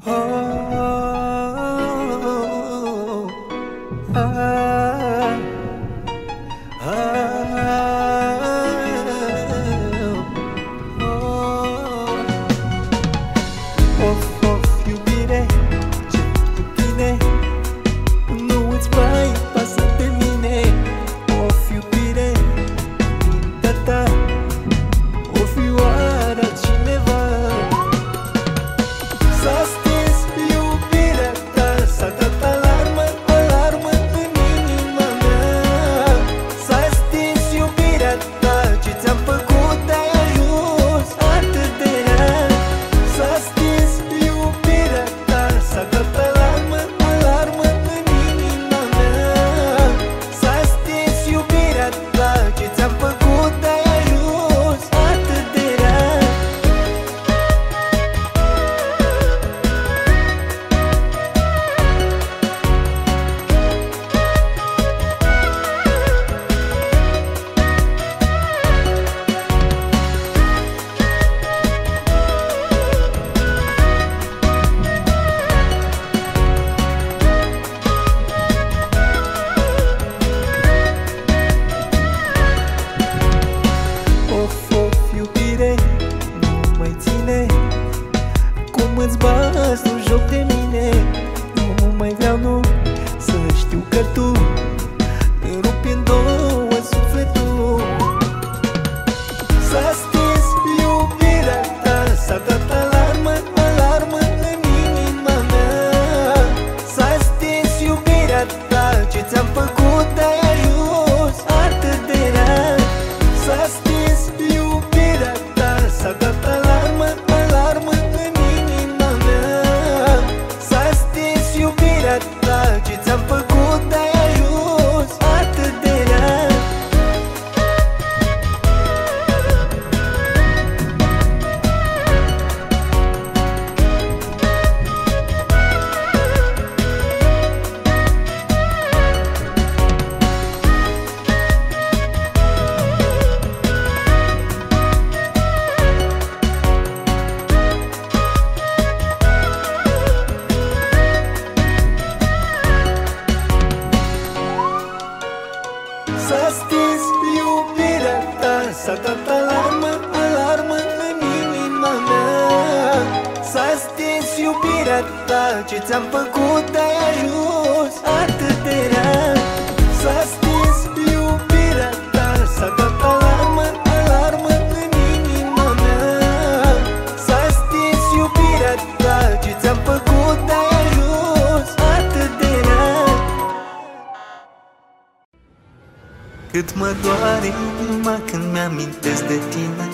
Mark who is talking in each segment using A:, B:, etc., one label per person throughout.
A: Cât mă doare inima când mi-amintesc de tine.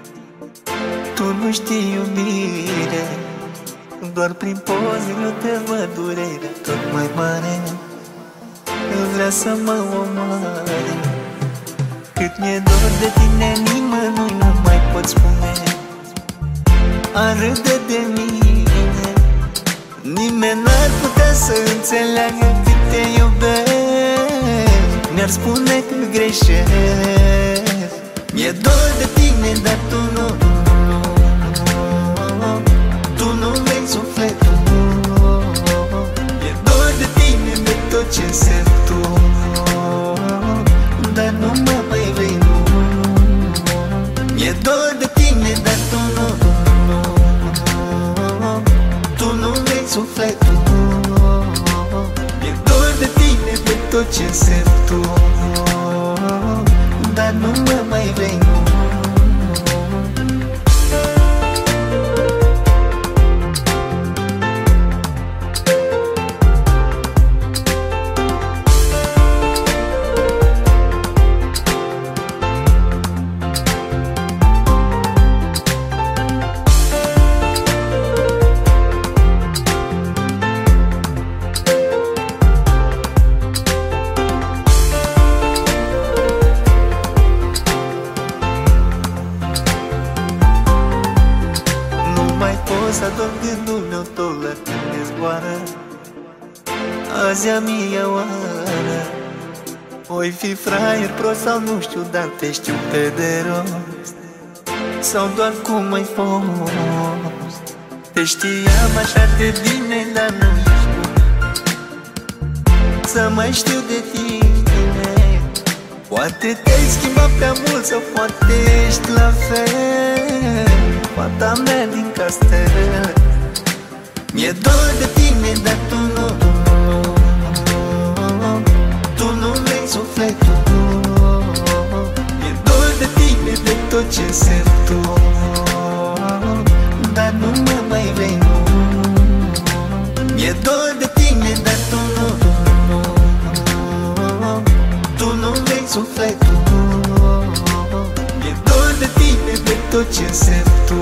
A: Tu nu știi iubire, doar prin poze eu te văd durerea tot mai mare. Eu vrea să mă omoare. Cât mi-e dor de tine, nimănui nu mai pot spune. Ar râde de mine, nimeni n-ar putea să înțeleagă cât te iubesc. Mi-ar spune că greșesc. Mi-e dor de tine, dar tu nu. Tu nu vrei sufletul. Mi-e dor de tine, de tot ce însemn tu, dar nu mă mai vrei, nu. Mi-e dor de tine, dar tu nu. Tu nu vrei sufletul. Mi-e dor de tine, de tot ce însemn tu, dar nu mă mai vrei, nu. Să dorm, gândul meu tot la tine zboară. Azi-a mia oară. Oi fi fraier, prost sau nu știu, dar te știu pe de rost. Sau doar cum ai fost. Te știam așa de bine, dar nu știu să mai știu de tine. Poate te-ai schimbat prea mult sau poate ești la fel, fata mea din castel. Mi-e dor de tine, dar tu nu, tu nu vrei sufletul. Mi-e dor de tine, de tot ce însemn tu, dar nu mă mai vrei, nu. Mi-e dor de tine, dar tu nu, tu nu vrei sufletul. Mi-e dor de tine, de tot ce însemn tu,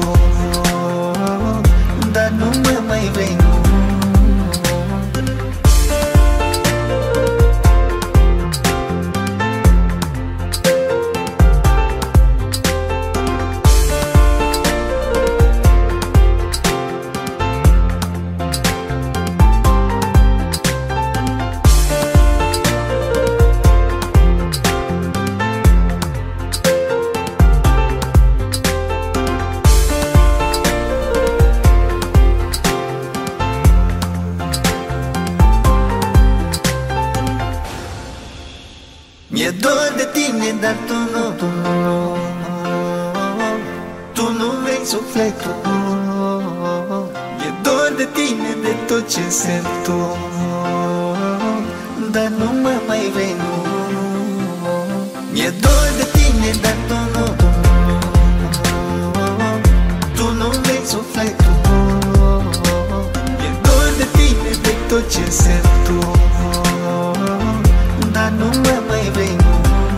A: dar nu mă mai vrei, nu. Mi-e dor de tine, dar tu nu, tu nu vrei sufletul. Mi-e dor de tine, de tot ce însemn tu, dar nu mă mai vrei, nu. Mi-e dor de tine, dar tu nu, tu nu vrei sufletul. Mi-e dor de tine, de tot ce însemn tu, dar nu mă mai vrei, nu.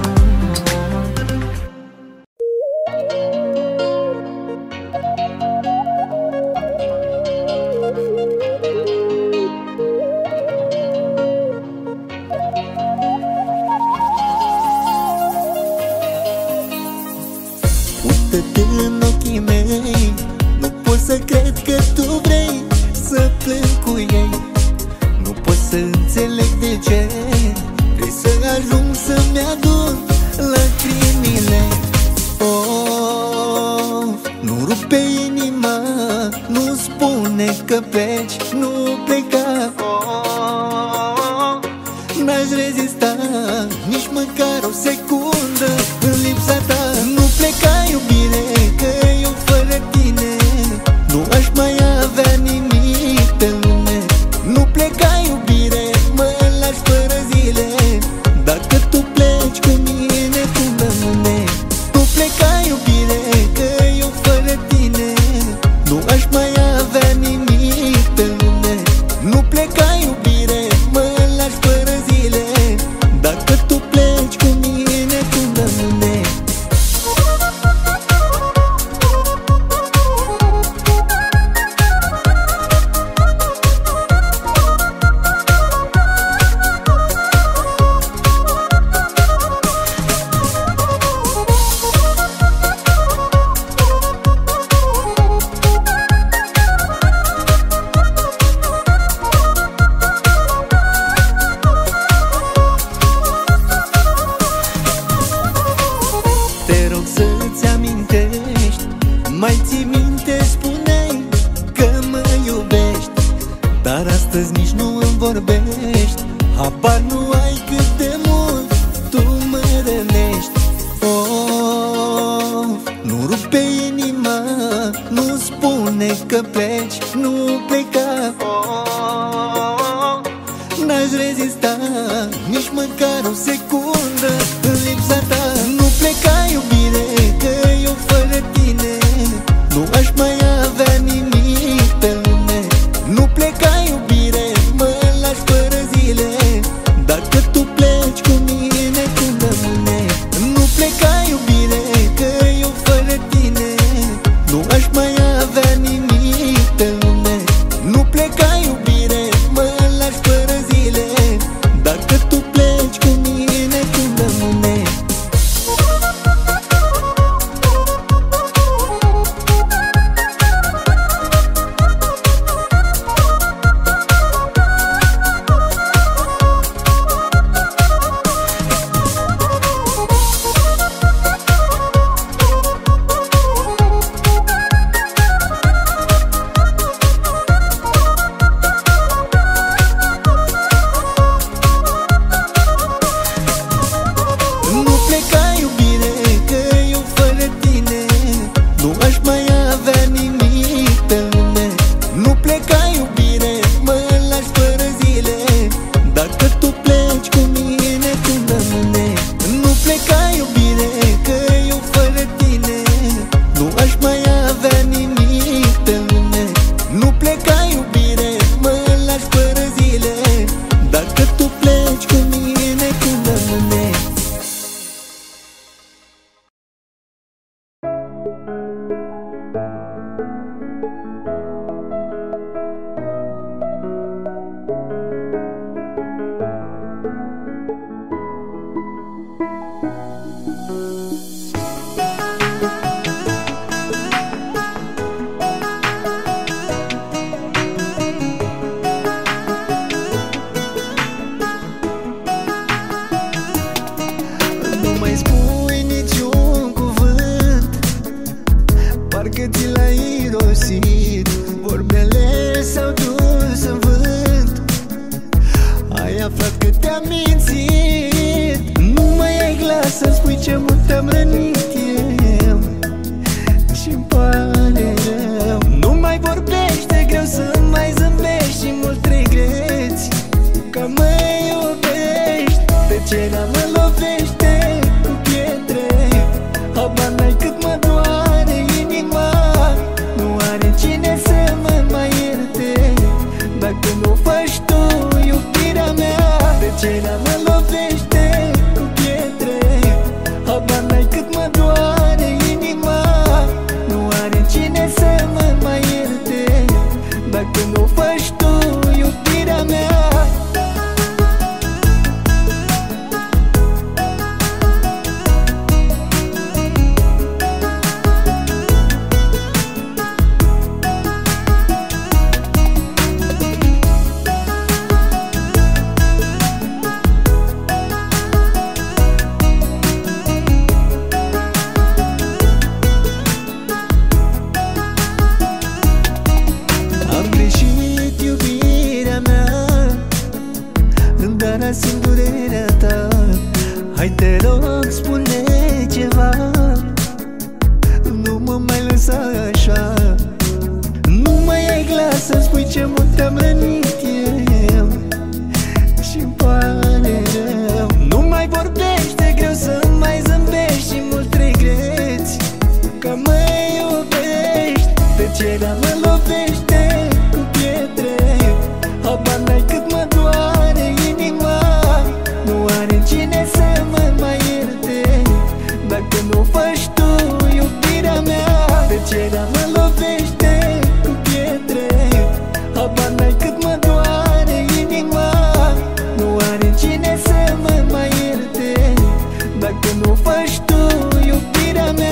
A: Uită-te în ochii mei, nu pot să cred că tu vrei să plâng cu ei. Nu pot să înțeleg de ce vrei să ajung să-mi adun lacrimile. Oh, nu rupe inima, nu spune că pleci, nu pleca. Oh, n-aș rezista nici măcar o secundă în lipsa ta. Nu pleca, iubire, că eu fără tine nu aș mai avea nimic pe lume. Nu pleca, iubire, mă lași fără zile, dacă tu pleci cu mine tu rămâne. Nu pleca, iubire, că eu fără tine nu aș mai avea nimic pe lume. Nu pleca, iubire, mă lași fără zile, dacă tu pleci cu mine tu rămâne. Te rog să-ți amintești, mai ții minte, spuneai că mă iubești, dar astăzi nici nu îmi vorbești. Habar nu ai cât de mult tu mă rănești. Oh, nu rupe inima, nu spune că pleci, nu pleca. Oh, n-aș rezista nici măcar o secundă în lipsa ta. Nu pleca, iubire, că eu fără tine nu aș mai avea nimic pe lume. Nu pleca, iubire, mă lași fără zile, dacă tu pleci cu mine tu rămâne. Nu pleca, iubire, că eu fără tine nu aș mai avea nimic pe lume. Nu pleca, iubire, mă lași fără zile, dacă tu pleci cu mine tu rămâne. mai avea nimic pe lume. Nu pleca iubire, mă lași fără zile. Dacă tu pleci cu mine când rămâne. Nu pleca iubire, că eu fără tine nu aș mai avea nimic pe lume. Nu pleca iubire, mă lași fără zile. Dacă tu pleci cu mine când rămâne. Nu mai spui niciun cuvânt, parcă ți l-ai irosit. Vorbele s-au dus în vânt. Ai aflat că te-am mințit. Nu mai ai glas să spui ce mult te-am rănit eu și-mi pare rău. Nu mai vorbești, e greu să mai zâmbești și mult regreți că mă iubești. Tăcerea mă lovește cu pietre. Habar n-ai cât mă doare inima. Nu are cine să mă mai ierte dacă nu faci tu iubirea mea. Tăcerea mă lovește cu pietre. Habar n-ai cât mă doare inima. Nu are cine să mă mai ierte dacă nu faci tu iubirea mea. Am greșit iubirea mea, dar simt durerea ta. Hai te rog, spune ceva. Nu mă mai lăsa așa. Nu mai ai glas să spui ce mult te-am rănit eu și-mi pare rău. Nu mai vorbești, e greu să mai zâmbești și mult regreți că mă iubești. Tăcerea mă lovește cu pietre. Habar n-ai cât mă doare inima. Nu are cine să mă mai ierte dacă nu faci tu iubirea mea. Tăcerea mă lovește cu pietre. Habar n-ai cât mă doare inima. Nu are cine să mă mai ierte dacă nu faci tu iubirea mea.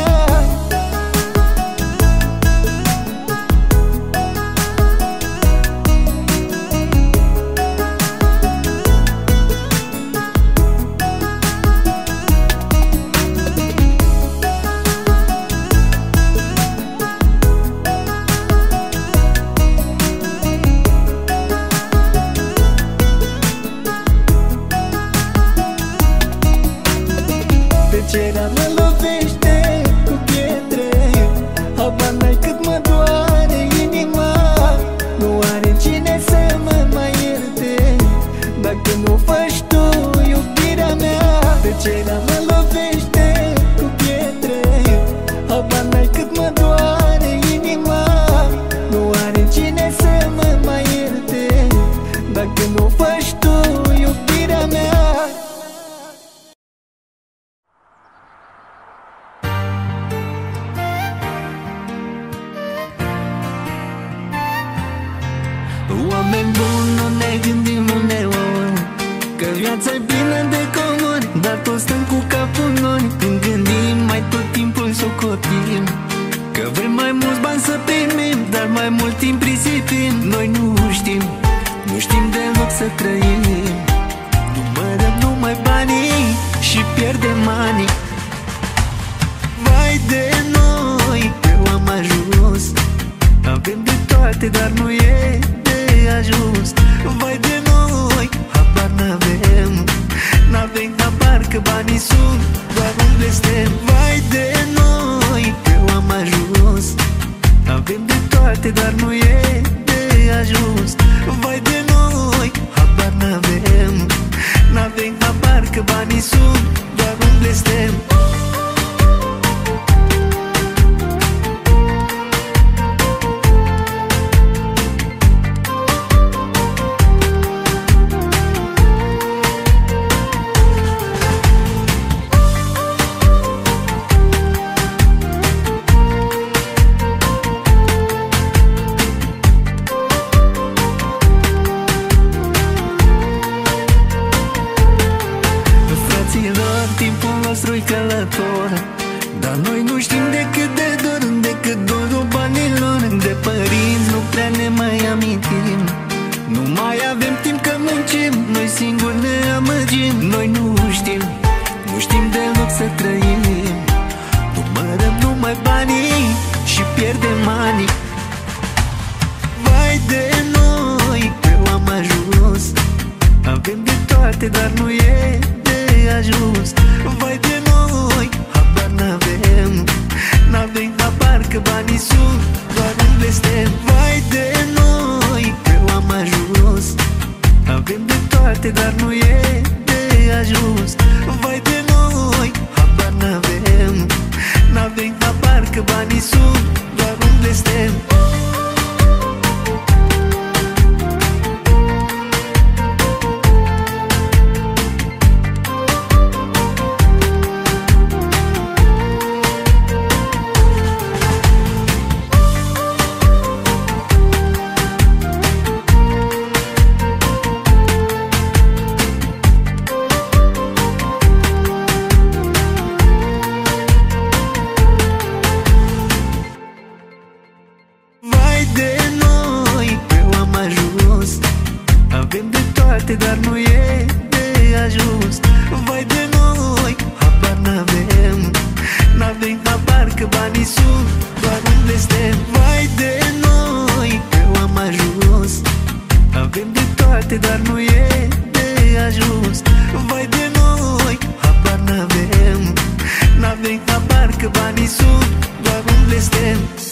A: Tăcerea mă lovește cu pietre. Habar n-ai cât mă doare inima. Nu are cine să mă mai ierte dacă nu faci tu iubirea mea. Tăcerea mă lovește cu pietre. Habar n-ai cât mă doare inima. Nu are cine să mă mai ierte dacă nu faci tu iubirea mea. Oameni buni, nu ne gândim uneori că viața-i plină de comori, dar toți stăm cu capul în nori. Când gândim, mai tot timpul socotim că vrem mai mulți bani să primim, dar mai mult timp risipim. Noi nu știm deloc să trăim. Numărăm numai banii și pierdem banii. Vai de noi, eu am ajuns. Avem de toate, dar nu e de ajuns. Vai de noi, habar n-avem habar că banii sunt doar un blestem. Vai de noi, eu am ajuns. Avem de toate, dar nu e de ajuns. Vai de noi, habar n-avem. N-avem habar că banii sunt doar un blestem. Timpul nostru-i călător, dar noi nu știm decât de dor, decât dorul banilor. De părinți nu prea ne mai amintim, nu mai avem timp că muncim, noi singuri ne amăgim. Noi nu știm deloc să trăim, numărăm numai banii și pierdem ani. Vai de noi, eu am ajuns. Avem de toate, dar nu e de ajuns. Vai de noi, habar n-avem. N-avem habar că banii sunt doar un blestem. Vai de noi, eu am ajuns. Avem de toate, dar nu e de ajuns. Vai de noi, habar n-avem. N-avem habar că banii sunt doar un blestem. Avem de toate, dar nu e de ajuns. Vai de noi, habar n-avem. N-avem habar că banii sunt doar un blestem. Vai de noi, eu am ajuns. Avem de toate, dar nu e de ajuns. Vai de noi, habar n-avem. N-avem habar că banii sunt doar un blestem.